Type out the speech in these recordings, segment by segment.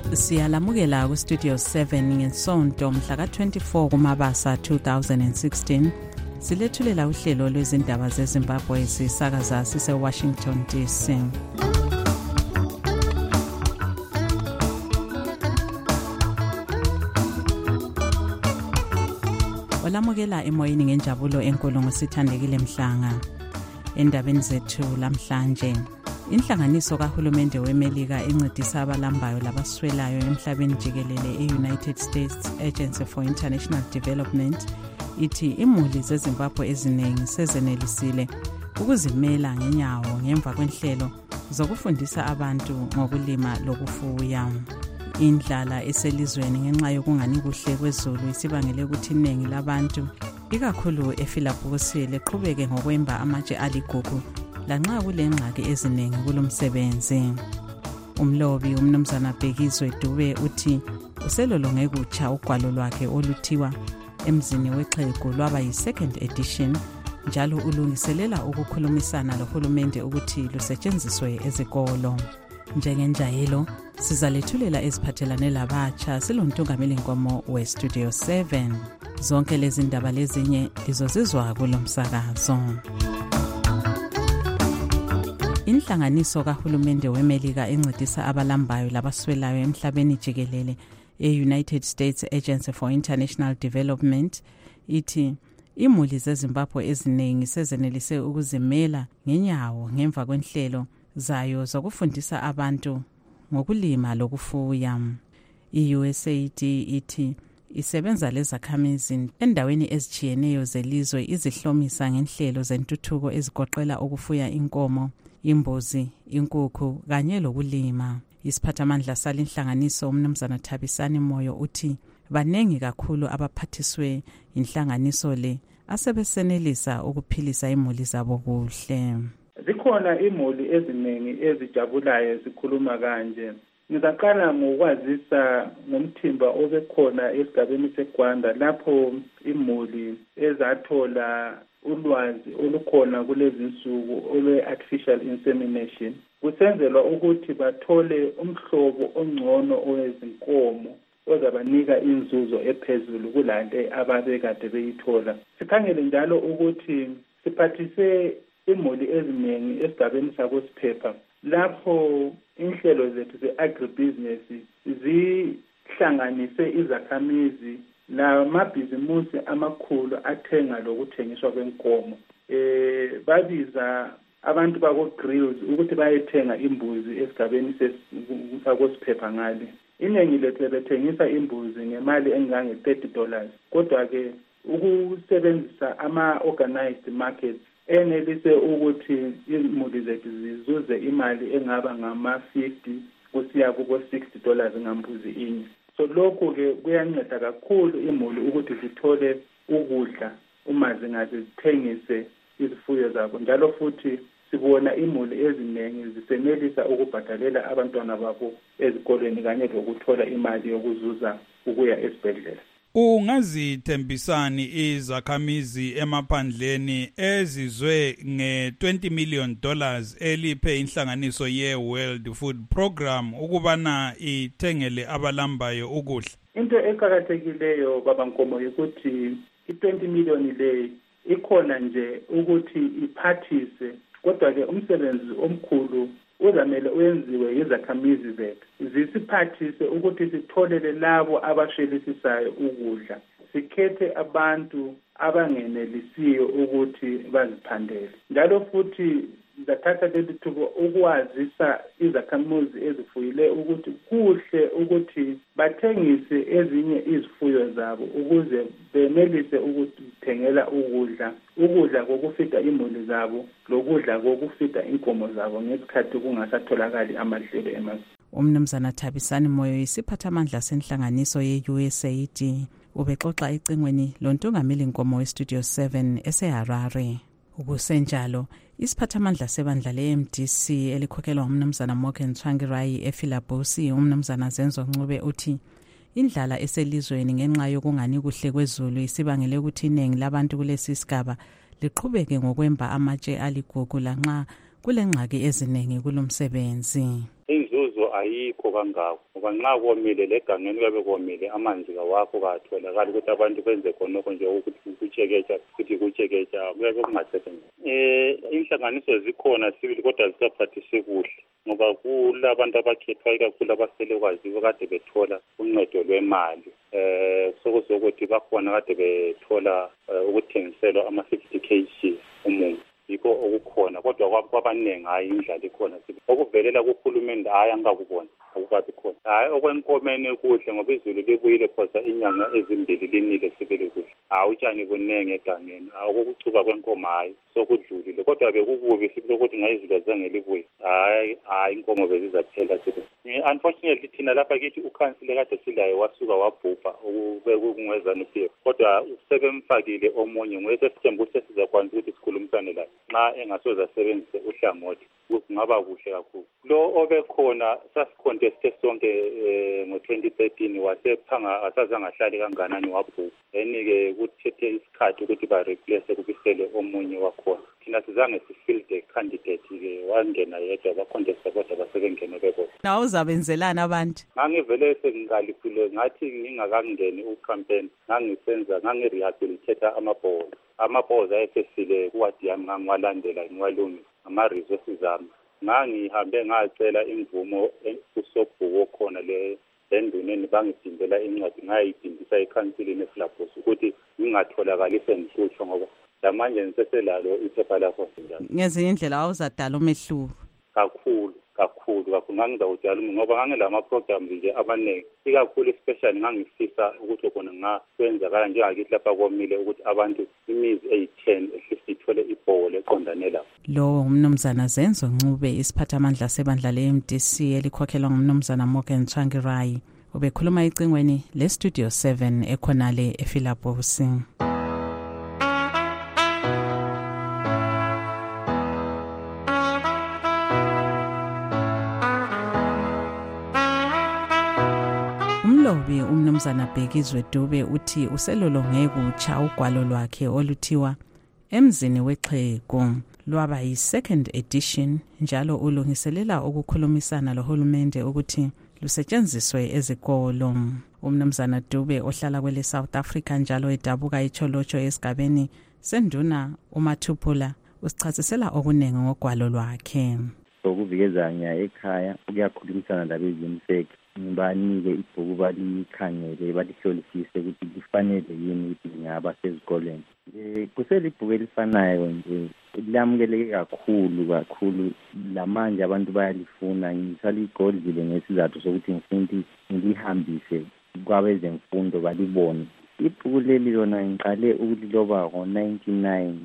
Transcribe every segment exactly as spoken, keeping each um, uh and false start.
Siyalamukela ku Studio seven ngesonto mhla ka twenty-four kuMabasa two thousand sixteen. Silethulela uhlelo lwezindaba zeZimbabwe sisakaza sise Washington D C. Olamukela emoyeni ngenjabulo enkulu ngosithandekile Mhlanga. Endabeni zethu lamhlanje, inhlanganiso kahulumende weMelika encedisa abalambayo labaswelayo emhlabeni jikelele e-United States Agency for International Development ithi imuli zeZimbabwe eziningi sezenelisile ukuzimela ngenyawo ngemva kwenhlelo zokufundisa abantu ngokulima lokufuya. Indlala eselizweni ngenxa yokungani kuhle kwezulu isibangele ukuthi iningi labantu ikakhulu eFilabusi leqhubeke ngokwemba amatshe aligugu lanxa kulengxaki eziningi kulomsebenzi. Umlobi umnumzana Bhekizwe Dube uthi uselolonge kutsha ugwalo lwakhe oluthiwa emzini wexhegu lwaba yi-second edition njalo ulungiselela ukukhulumisana lohulumende ukuthi lusetshenziswe ezikolo. Njengenjayelo sizalethulela eziphathelane labatsha silontungameli nkomo we Studio seven. Zonke lezi ndaba lezinye lizozizwa kulomsakazo. Inhlanganiso kahulumende weMelika encedisa abalambayo labaswelayo emhlabeni jikelele e-United States Agency for International Development ithi imuli zeZimbabwe eziningi sezenelise ukuzimela ngenyawo ngemva kwenhlelo zayo zokufundisa abantu ngokulima lokufuya. I-U S A I D ithi isebenza lezakhamizi endaweni ezijiyeneyo zelizwe izihlomisa ngenhlelo zentuthuko ezigoqela ukufuya inkomo, imbuzi, inkukhu kanye lokulima. Isiphathamandla salinhlanganiso umnumzana Thabisani Moyo uthi banengi kakhulu abaphathiswe inhlanganiso le asebesenelisa ukuphilisa imuli zabo kuhle. Zikhona imuli eziningi ezijabulayo zikhuluma kanje. Ngizaqala ngokwazisa ngomthimba obekhona esigabeni seGwanda lapho imuli ezathola ulwazi olukhona kulezi nsuku olwe-artificial insemination. Kusenzelwa ukuthi bathole umhlobo ongcono owezinkomo ozabanika inzuzo ephezulu kulale ababekade beyithola. Sikhangele njalo ukuthi siphathise imuli eziningi esigabeni sakosiphepha lapho inhlelo zethu ze-agribusiness zihlanganise izakhamizi namabhizimusi amakhulu athenga lokuthengiswa kwenkomo. Eh babiza abantu bako-grills ukuthi bayethenga imbuzi esigabeni sakosiphepha ngale. Iningi lethu bethengisa imbuzi ngemali engange thirty dollars. Kodwa-ke ukusebenzisa ama-organized markets enelise ukuthi imuli zethu zizuze imali engaba ngama-fifty kusiya kubo-sixty dollars ngambuzi inye. So lokho ke kuyanceda kakhulu imuli ukuthi zithole ukudla uma zingaze zithengise izifuyo zabo. Njalo futhi sibona imuli eziningi zisenelisa ukubhadalela abantwana babo ezikolweni kanye lokuthola imali yokuzuza ukuya esibhedlela. Ungazithembisani izakhamizi emaphandleni ezizwe nge twenty million dollars eliphe inhlanganiso ye World Food Program ukubana ithengele abalambayo ukudla? Into eqhakathekileyo baba Nkomo ukuthi i twenty million le ikhona nje ukuthi iphathise, kodwa ke umsebenzi omkhulu uzamele uyenziwe izakhamizi zethu. Zisiphathise ukuthi sitholele labo abashelisisayo ukudla. Sikhethe abantu abangenelisiyo ukuthi baziphandele. Njalo futhi zathatha leli thuba ukwazisa izakhamizi ezifuyile ukuthi kuhle ukuthi bathengise ezinye izifuyo zabo ukuze benelise ukuthengela ukudla ukudla kokufida imuli zabo lokudla kokufida inkomo zabo ngesikhathi kungasatholakali amadlelo emazweni. Umnumzana Thabisani Moyo isiphathamandla senhlanganiso ye-U S A I D ubexoxa ecingweni lontungameli nkomo we-Studio seven eseHarare. Ukusenjalo isiphathamandla sebandla le-M D C elikhokhelwa umnumzana Morgan Tsvangirai eFilabusi umnumzana Zenzo Ncube uthi indlala eselizweni ngenxa yokungani kuhle kwezulu isibangele ukuthi iningi labantu kulesi sigaba liqhubeke ngokwemba amatshe aligugu lanxa kulengxaki eziningi kulomsebenzi. inzuzo ayikho kangako ngoba nxa komile legangeni kuyabe komile amanzi kawakho katholakali ukuthi abantu benze khonokho nje ukuthi kucheketsha ukuthi kucheketsha kuyabe kungasebenzi. Eh inhlanganiso zikhona sibili kodwa zisaphathise kuhle ngoba kulabantu abakhethwa ikakhulu abasele kwaziwa kade bethola uncedo lwemali. Eh sokuzokuthi bakhona kade bethola ukuthengiselwa ama-fifty kilograms umuntu. Yikho okukhona kodwa kwabaningi hayi indlela ikhona okuvelela kuhulumende hayi angakubona akukabi khona. Hayi okwenkomeni kuhle ngoba izulu libuyile phosa inyanga ezimbili linile sibili kuhle. Hayi utshani buningi egangeni akukuchuka kwenkomo hayi sokudlulile kodwa bekukubi sibili ukuthi ngayizulu azange libuye. Hayi hayi inkomo bezizaphela sibili. Unfortunately thina lapha kithi ukhansile kade silayo wasuka wabhubha ukungwezana uphiwe kodwa sebemfakile omunye nguyese sithemba ukuthi sizakwanisa ukuthi sikhulumisane laye nxa engasoze asebenzise uhlangothi kungaba kuhle kakhulu. Lo obekhona sasiconteste sonke ngo-twenty thirteen wasephanga asazange ahlale kanganani wabhubha then-ke kuthethe isikhathi ukuthi bareplace kubisele omunye wakhona. Thina sizange sifield the candidate-ke wangena yedwa bacontesta kodwa basebengene bebona. Nawe uzabenzelana abantu? Ngangivele sengikaliphile ngathi ngingakangeni ucampaign ngangisenza ngangirehabilitate amabhola. Amabhoza ayesesile kuwadi yami ngangiwalandela ngiwalungisa ama-resources ami. Ngangihambe ngacela imvumo kusobhuko khona le enduneni bangidindela incwadi ngayidindisa ekhansilini eFlabos ukuthi ngingatholakali sengihlutshwa ngoba lamanje ngiseselalo iphepha lakho njalo. Ngezinye indlela awuzadala umehluko kakhulu kakhulu kakhulu ngangizawudala ngoba ngangilama programs nje abaningi ikakhulu especially ngangifisa ukuthi khona ngakwenza njengakithi lapha komile ukuthi abantu imizi eyi-ten ehlisi ithole ibhola eqondane lapho. Lo umnumzana Zenzo Ncube isiphathamandla sebandla le-M D C elikhokhelwa ngumnumzana Morgan Tsvangirai ubekhuluma icingweni le-Studio seven ekhonale ePhilabos. Umlobi umnumzana Bhekizwe Dube uthi uselolonge kutsha ugwalo lwakhe oluthiwa Emzini Wexhego lwaba yi-second edition njalo ulungiselela ukukhulumisana lohulumende ukuthi lusetshenziswe ezikolo. Umnumzana Dube ohlala kwele South Africa njalo edabuka iCholotsho esigabeni senduna uMathuphula usichasisela okunengi ngogwalo lwakhe. Ukuvikezanya ekhaya ukuyakhulumisana labezimseke ngibanike ibhuku balikhangele balihlolisise ukuthi lifanele yini ukuthi ngaba sezikoleni. Eh kusele ibhuku elifanayo nje lamukeleke kakhulu kakhulu lamanje abantu bayalifuna ngisali igodlile ngesizathu sokuthi ngifuna ngilihambise kwabezemfundo balibone. Ibhuku leli lona ngiqale ukuliloba ngo-ninety-nine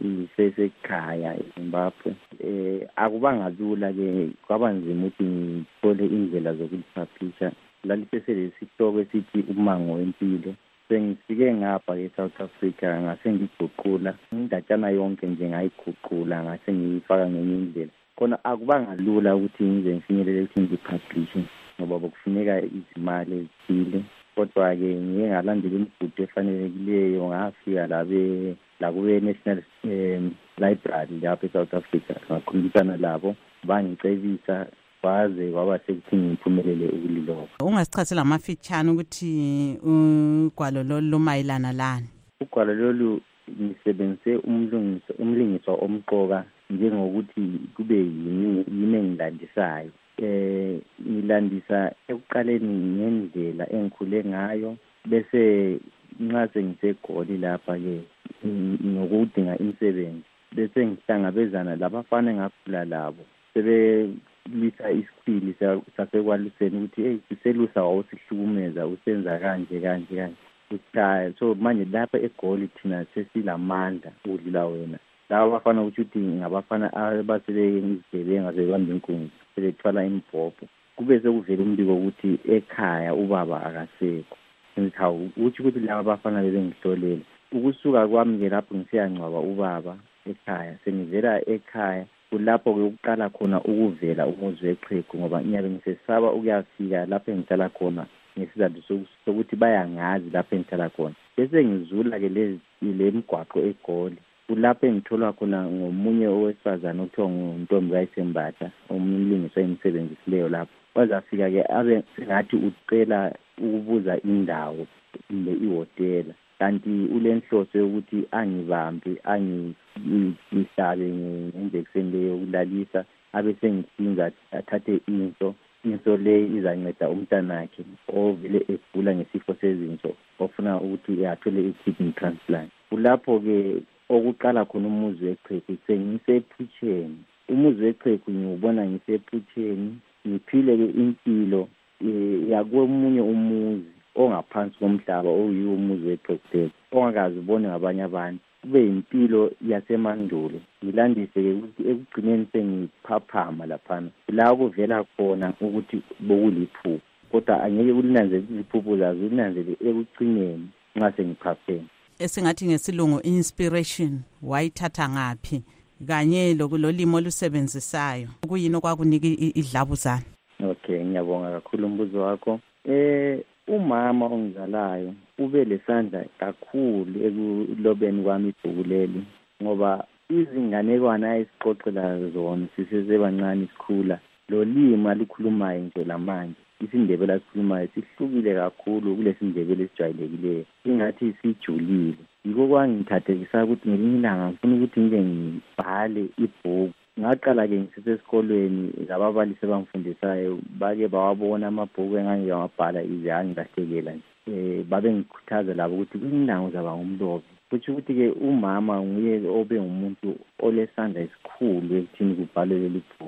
isesekhaya eZimbabwe. Eh akubanga lula ke kwabanzima ukuthi ngithole indlela zokulipaphisha lalisesele sihloko esithi umango wempilo. Sengifike ngapha eSouth Africa ngase ngiguqula indatshana yonke nje ngayiguqula ngase ngiyifaka ngenye indlela khona akubanga lula ukuthi ngize ngifinyelele ukuthi ngipublishe ngoba kufuneka izimali ezithile kodwa-ke ngiye ngalandela imigudu efanelekileyo ngafika labe lakube National um, Library lapha eSouth Africa ngakhulumisana labo bangicebisa baze kwaba sekuthi ngiphumelele ukuliloba. Ungasichazela amafitshane ukuthi ugwalo lolu lumayelana lani? Ugwalo lolu ngisebenzise umlungiso umlingiswa omqoka njengokuthi kube yini yini engilandisayo. Eh ngilandisa ekuqaleni ngendlela engikhule ngayo bese nxa sengisegoli lapha ke ngokudinga imisebenzi bese ngihlangabezana labafana engakhula labo sebe lisa isiphili sasekwaluseni ukuthi hey siselusa wawusihlukumeza usenza kanje kanje kanje usikhaya so manje lapha egoli thina sesilamandla udlula wena laba bafana ukuthi ngabafana abasele izigebenga zebamba inkunzi selethwala imibhobho kube sekuvela umbiko ukuthi ekhaya ubaba akasekho ngithawu uthi ukuthi laba bafana bebengihlolela ukusuka kwami ke lapho ngisiyancwaba ubaba ekhaya sengivela ekhaya kulapho ke ukuqala khona ukuvela umuzi weXhego ngoba ngiyabe ngisesaba ukuyafika lapho engihlala khona ngesizathu sokuthi bayangazi lapho engihlala khona bese ngizula ke le lemgwaqo egoli kulapho engithola khona ngomunye owesifazana okuthiwa nguNtombi kaYisembatha umlingiswa emsebenzisileyo lapho wazafika-ke abe sengathi ucela ukubuza indawo kumbe ihotela, kanti ule nhloso yokuthi angibambe angihlabe ngenjekiseni leyo yokulalisa abe sengihlinza athathe into into le izanceda umntanakhe ovele egula ngesifo sezinso ofuna ukuthi athole i-kidney transplant. Kulapho-ke okuqala khona umuzi weqheku, sengisephutsheni. Umuzi weqheku ngiwubona ngisephutsheni, ngiphile-ke impilo yakomunye umuzi ongaphansi komhlaba oyiwo umuzi weqheku ongakazi ubone ngabanye abantu. Kube yimpilo yasemandulo, ngilandise-ke ukuthi ekugcineni sengiphaphama laphana la kuvela khona ukuthi bokuliphupho, kodwa angeke ulinanzele iziphupho zazo, ulinanzele ekugcineni nxa sengiphapheme. Esingathi ngesilungu inspiration wayithatha ngaphi kanye lokulolimo olusebenzisayo kuyini okwakunika idlabuzana? Okay, ngiyabonga kakhulu umbuzo wakho. Eh umama ongizalayo ube lesandla kakhulu ekulobeni kwami ibhuku leli, ngoba izinganekwana ezixoxela zona sisesebancane isikhula, lo lima likhulumayo nje lamanje isiNdebele asikhulumayo sihlukile kakhulu kulesindebele esijwayelekileyo, ingathi sijulile. Yiko kwangithathekisa ukuthi ngelinye ilanga ngifuna ukuthi nje ngibhale ibhuku. Ngaqala-ke ngisesesikolweni, lababalisi abangifundisayo bake bawabona amabhuku engangiyawabhala ize angilahlekela nje. Um babe ngikhuthaza labo ukuthi kwelinye ilanga uzaba ngumlobi. Kutsho ukuthi-ke umama nguye obe ngumuntu olesandla esikhulu ekuthini kubhalwe leli bhuku.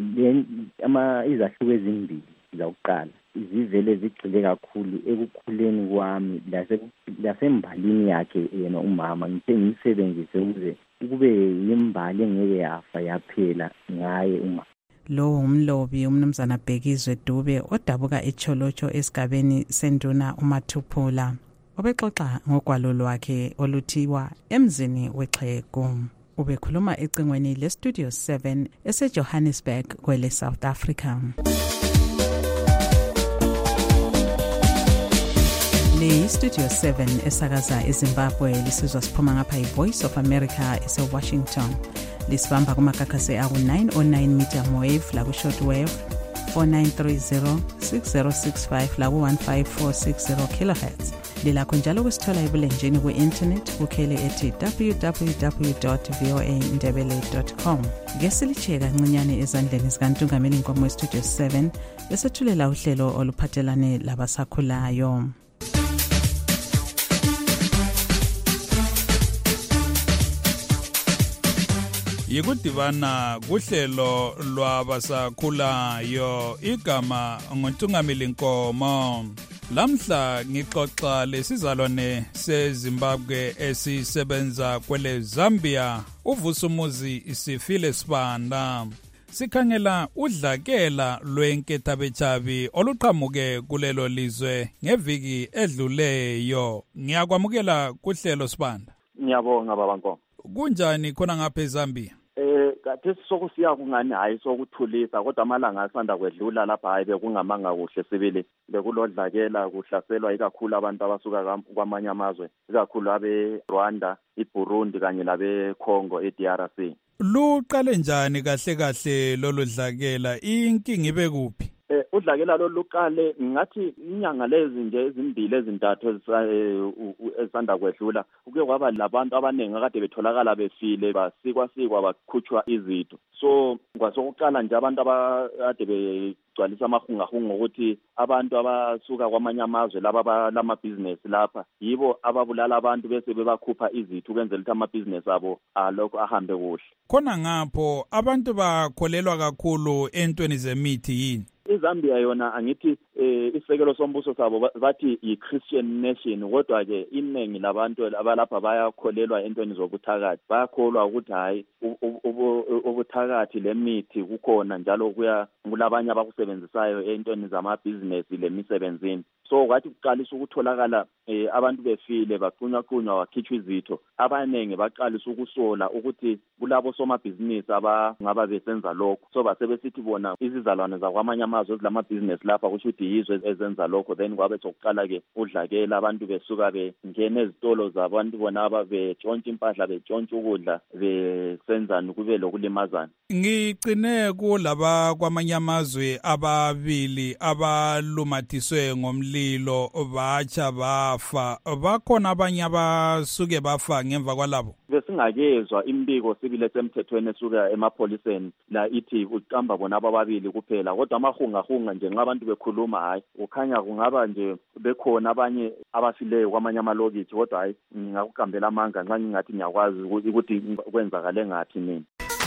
Izahluko ezimbili zakuqala zivele zigxile kakhulu ekukhuleni kwami lasembalini yakhe yena umama, ngithe ngiyisebenzise ukuze kube yimbali engeke yafa yaphela ngaye umama. Lo umlobi umnumzana Bhekizwe Dube odabuka eCholotsho esigabeni senduna uMathuphula obexoxa ngogwalo lwakhe oluthiwa Emzini weXhegu. Ubekhuluma ecingweni leStudio seven eseJohannesburg kwele South Africa. Le Studio seven esakaza eZimbabwe lisizwa siphuma ngapha iVoice of America eseWashington. Lisibamba kumakakase aku nine oh nine meter wave la ku short wave four nine three zero six zero six five la ku one five four six zero kilohertz. Lilakho njalo kusithola ebulenjini ku-internet kukhele ethi w w w dot voa ndebele dot com. Ngesilitshe kancinyane ezandleni zikaNtungameli Nkomo weStudio seven esethulela uhlelo oluphathelane labasakhulayo. Yikudibana kuhlelo lwabasakhulayo, igama nguNtungameli Nkomo. Lamhla ngixoxa lesizalwane seZimbabwe esisebenza kwele Zambia, uVusumuzi Isifile Sibanda. Sikhangela udlakela lwenkethabetshabi oluqhamuke kulelo lizwe ngeviki edluleyo. Ngiyakwamukela kuhlelo Sibanda. Ngiyabonga baba Nkomo. Kunjani khona ngapha eZambia? Eh kathi sokusiya kungani hayi sokuthulisa, kodwa amalanga asanda kwedlula lapha hayi bekungamanga kuhle sibili, bekulodlakela kuhlaselwa ikakhulu abantu abasuka kwamanye amazwe, ikakhulu abe Rwanda, iBurundi kanye labe Congo eD R C. Luqale njani kahle kahle lolu dlakela, inkinga ibe kuphi? Eh udlakela lo luqale ngathi inyanga lezi nje ezimbili ezintathu ezisanda kwedlula kuke kwaba labantu abanengi akade betholakala befile basikwa sikwa bakhutshwa izitho. So kwasokuqala nje abantu abade begcwalisa amahungahunga ukuthi abantu abasuka kwamanye amazwe laba lamabhizinesi lapha yibo ababulala abantu bese bebakhupha izitho ukwenzela ukuthi amabhizinesi abo alokho ahambe kuhle. Khona ngapho abantu bakholelwa kakhulu entweni zemithi yini? iZambia yona angithi eh, isekelo sombuso sabo bathi yi-Christian nation, kodwa ke iningi labantu abalapha bayakholelwa entweni zobuthakathi, bayakholwa ukuthi hayi ubuthakathi lemithi kukhona njalo kuya kulabanye abakusebenzisayo entweni zamabhizinesi lemisebenzini. so kwathi kuqalisa ukutholakala eh, abantu befile baqunyaqunywa wakhitshwa izitho abanenge baqalisa ukusola ukuthi kulabo somabhizinisi abangaba besenza lokho so basebesithi bona izizalwane zakwamanye amazwe ezilamabhizinisi lapha kusho ukuthi yizwe ezenza lokho then kwabe sokuqala ke udlakela abantu besuka bengena ezitolo zabantu bona ababetshontsha impahla betshontsha ukudla besenzani kube lokulimazana. Ngicine kulaba kwamanye amazwe ababili abalumathiswe ngomlilo batsha bafa, bakhona abanye abasuke bafa ngemva kwalabo? Besingakezwa imbiko sibile semthethweni esuka emapholiseni la ithi uqamba bona ababili kuphela, kodwa amahungahunga nje nxa abantu bekhuluma hayi ukhanya kungaba nje bekhona abanye abafileyo kwamanye amalokithi, kodwa hayi ngingakukambela amanga nxa ngingathi ngiyakwazi ukuthi kwenzakale ngathi mina.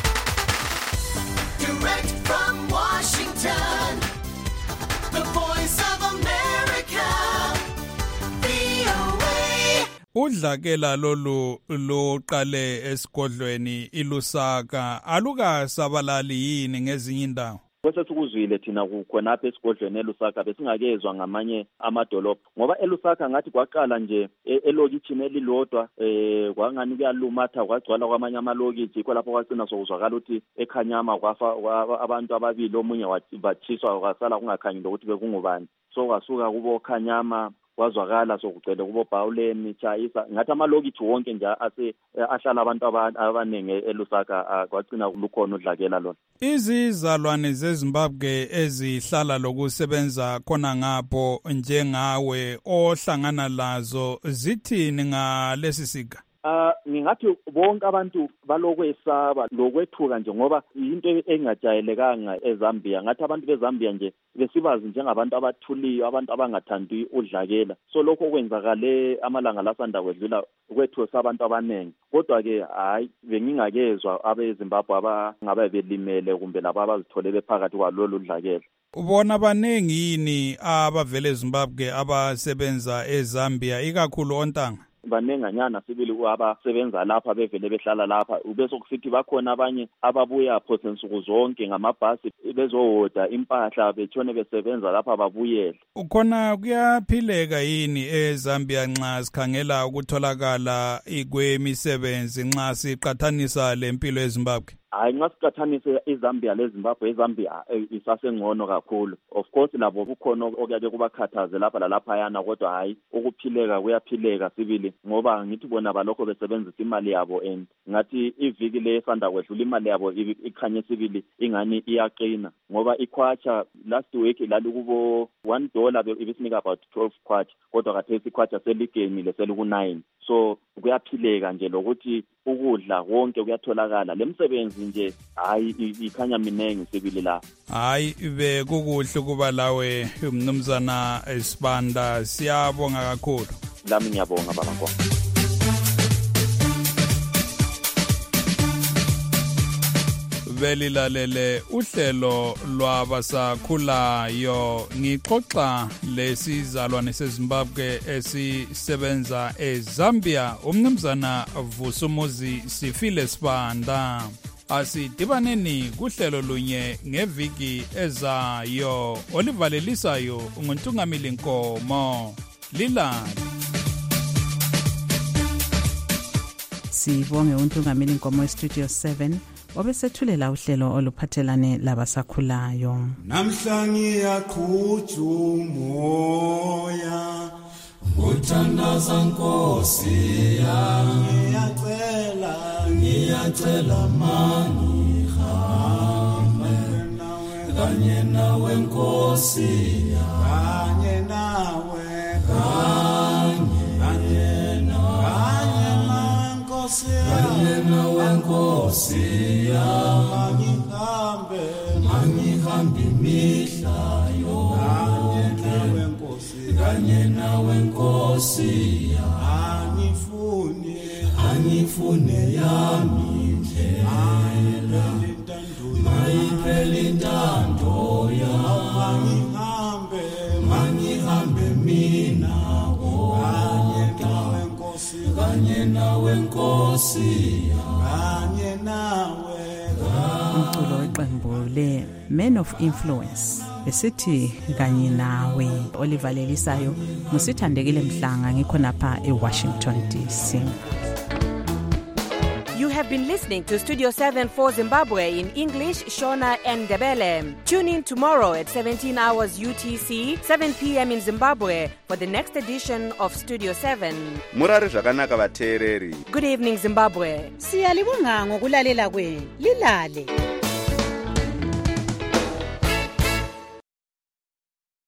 Direct from Washington, the voice of America, V O A. Udlakela lolu luqale esigodlweni iLusaka alukasabalali yini ngezinye indawo? Kwesesikuzwile thina kukhonapha esigodlweni eLusaka besingakezwa ngamanye amadolobha ngoba eLusaka ngathi kwaqala nje elokitshini elilodwa eh kwangani kuyalumatha kwagcwala kwamanye amalokithi yikho lapho kwagcina sokuzwakala ukuthi eKhanyama kwafa abantu ababili omunye wathiswa kwasala kungakhanyi ukuthi bekungubani, so kwasuka kubo Khanyama kwazwakala sokugcwele kubo Bhawuleni Chayisa ngathi amalokithi wonke nje ase ahlala abantu abanenge eLusaka kwagcina lukhona udlakela lona. Izizalwane zeZimbabwe ezihlala lokusebenza khona ngapho njengawe ohlangana lazo zithini ngalesi siga? Ah ngingathi bonke abantu balokwesaba lokwethuka nje ngoba into engajayelekanga eZambia, ngathi abantu beZambia nje besibazi njengabantu abathuliyo, abantu abangathandi udlakela, so lokho okwenzakale amalanga lasanda kwedlula kwethusa abantu abanengi, kodwa ke hayi bengingakezwa abeZimbabwe abangabe belimele kumbe labo abazithole bephakathi kwalolu udlakela. Ubona banengi yini abavele eZimbabwe abasebenza eZambia ikakhulu ontanga? Banenganyana sibili abasebenza lapha bevele behlala lapha, ube sokusithi bakhona abanye ababuya phose nsuku zonke ngamabhasi bezohoda impahla betshone besebenza lapha babuyele. Ukhona kuyaphileka yini eZambia nxa sikhangela ukutholakala kwemisebenzi nxa siqathanisa lempilo eZimbabwe? Hayi nxa siqathanise iZambia leZimbabwe, iZambia isasengcono kakhulu. Of course labo kukhona okuyake kubakhathaze lapha lalapha yana, kodwa hayi ukuphileka kuyaphileka sibili ngoba ngithi bona balokho besebenzisa imali yabo and ngathi iviki lesanda kwedlula imali yabo ikhanye sibili ingani iyaqina ngoba ikhwacha last week lali kubo one dollar ibisinika about twelve kwacha, kodwa kathesi ikhwacha seligenile seliku nine, so kuyaphileka nje lokuthi ukudla konke kuyatholakala. Lemsebenzi nje hayi ikhanya minengi sibili la. Hayi be kukuhle kuba lawe umnumzana Sibanda, siyabonga kakhulu. Lami ngiyabonga baba Nkomo. Belilalele uhlelo lwabasakhulayo, ngixoxa lesizalwane seZimbabwe esisebenza eZambia, umnumzana Vusumuzi Sifile Sibanda. Asidibaneni kuhlelo lunye ngeviki ezayo. Olivalelisayo unguntungamili Nkomo. Lilala. Sibonge untungamili Nkomo eStudio seven obesethulela uhlelo oluphathelane labasakhulayo. Namhla ngiyaqhutha umoya ngothandaza Nkosi yami, ngiyacela ngiyacela mani hambe kanye nawe Nkosi yami, kanye nawe kanye kanye nawe Nkosi yami, nawe Nkosi yami, ngihambe ngihambe imihla yonke kanye nawe Nkosi yami, angifune angifune yami ndlela mayiphele intando yami, ngihambe ngihambe mina kanye nawe Nkosi kanye nawe Nkosi yami, kanye nawe umculo weqembu le Men of Influence besithi kanye nawe. Oliver Lelisayo ngusithandekile Mhlanga ngikhonapha eWashington D C. You have been listening to Studio seven for Zimbabwe in English, Shona and Ndebele. Tune in tomorrow at seventeen hours U T C, seven p.m. in Zimbabwe for the next edition of Studio seven. Murari zvakanaka vateereri. Good evening, Zimbabwe. Siyalibonga ngokulalela kwenu. Lilale.